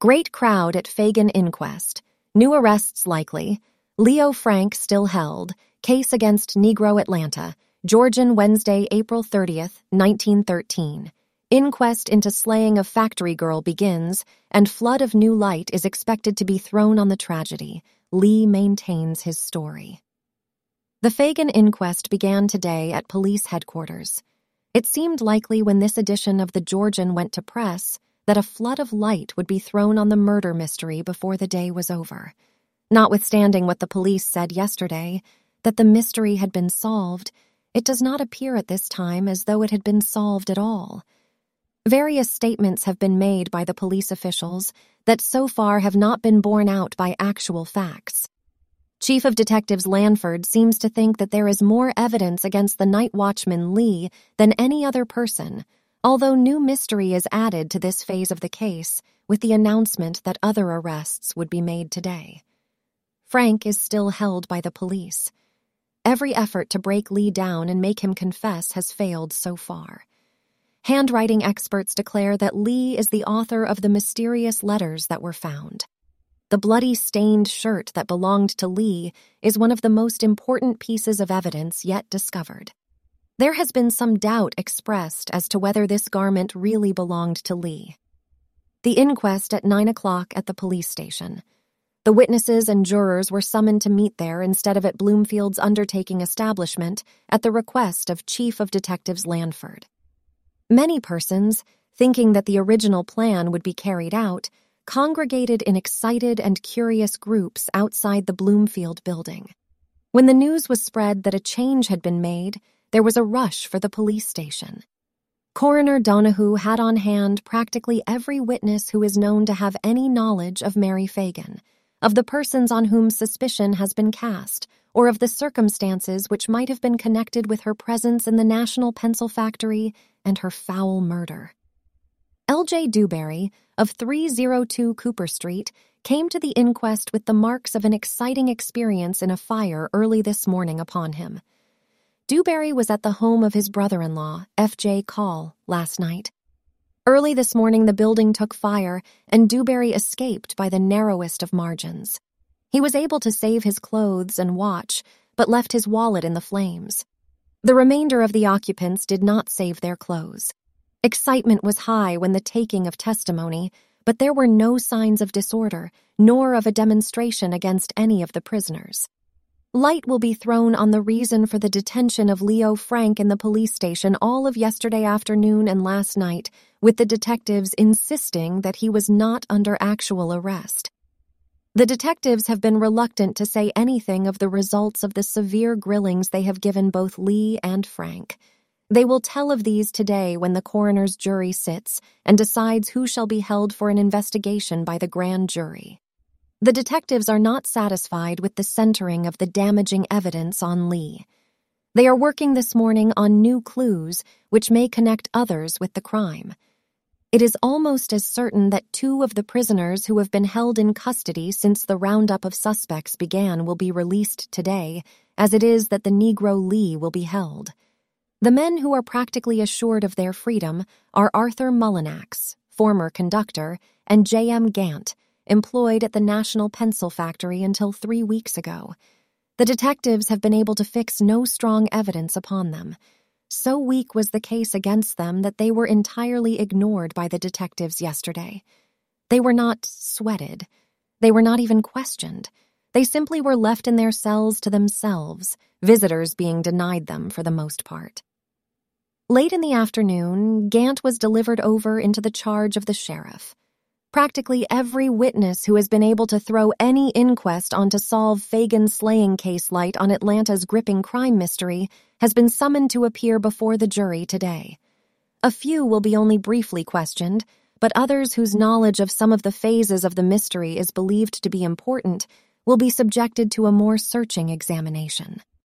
Great crowd at Fagan inquest. New arrests likely. Leo Frank still held. Case against Negro Atlanta. Georgian Wednesday, April 30th, 1913. Inquest into slaying of factory girl begins, and flood of new light is expected to be thrown on the tragedy. Lee maintains his story. The Fagan inquest began today at police headquarters. It seemed likely when this edition of the Georgian went to press that a flood of light would be thrown on the murder mystery before the day was over. Notwithstanding what the police said yesterday, that the mystery had been solved, it does not appear at this time as though it had been solved at all. Various statements have been made by the police officials that so far have not been borne out by actual facts. Chief of Detectives Lanford seems to think that there is more evidence against the night watchman Lee than any other person, although new mystery is added to this phase of the case with the announcement that other arrests would be made today. Frank is still held by the police. Every effort to break Lee down and make him confess has failed so far. Handwriting experts declare that Lee is the author of the mysterious letters that were found. The bloody stained shirt that belonged to Lee is one of the most important pieces of evidence yet discovered. There has been some doubt expressed as to whether this garment really belonged to Lee. The inquest at 9 o'clock at the police station. The witnesses and jurors were summoned to meet there instead of at Bloomfield's undertaking establishment at the request of Chief of Detectives Lanford. Many persons, thinking that the original plan would be carried out, congregated in excited and curious groups outside the Bloomfield building. When the news was spread that a change had been made, there was a rush for the police station. Coroner Donahue had on hand practically every witness who is known to have any knowledge of Mary Fagan, of the persons on whom suspicion has been cast, or of the circumstances which might have been connected with her presence in the National Pencil Factory and her foul murder. L.J. Dewberry, of 302 Cooper Street, came to the inquest with the marks of an exciting experience in a fire early this morning upon him. Dewberry was at the home of his brother-in-law, F.J. Call, last night. Early this morning the building took fire, and Dewberry escaped by the narrowest of margins. He was able to save his clothes and watch, but left his wallet in the flames. The remainder of the occupants did not save their clothes. Excitement was high when the taking of testimony, but there were no signs of disorder, nor of a demonstration against any of the prisoners. Light will be thrown on the reason for the detention of Leo Frank in the police station all of yesterday afternoon and last night, with the detectives insisting that he was not under actual arrest. The detectives have been reluctant to say anything of the results of the severe grillings they have given both Lee and Frank. They will tell of these today when the coroner's jury sits and decides who shall be held for an investigation by the grand jury. The detectives are not satisfied with the centering of the damaging evidence on Lee. They are working this morning on new clues which may connect others with the crime. It is almost as certain that 2 of the prisoners who have been held in custody since the roundup of suspects began will be released today, as it is that the Negro Lee will be held. The men who are practically assured of their freedom are Arthur Mullinax, former conductor, and J.M. Gant, employed at the National Pencil Factory until 3 weeks ago. The detectives have been able to fix no strong evidence upon them. So weak was the case against them that they were entirely ignored by the detectives yesterday. They were not sweated. They were not even questioned. They simply were left in their cells to themselves, visitors being denied them for the most part. Late in the afternoon, Gant was delivered over into the charge of the sheriff. Practically every witness who has been able to throw any inquest on to solve Fagan's slaying case light on Atlanta's gripping crime mystery has been summoned to appear before the jury today. A few will be only briefly questioned, but others whose knowledge of some of the phases of the mystery is believed to be important will be subjected to a more searching examination.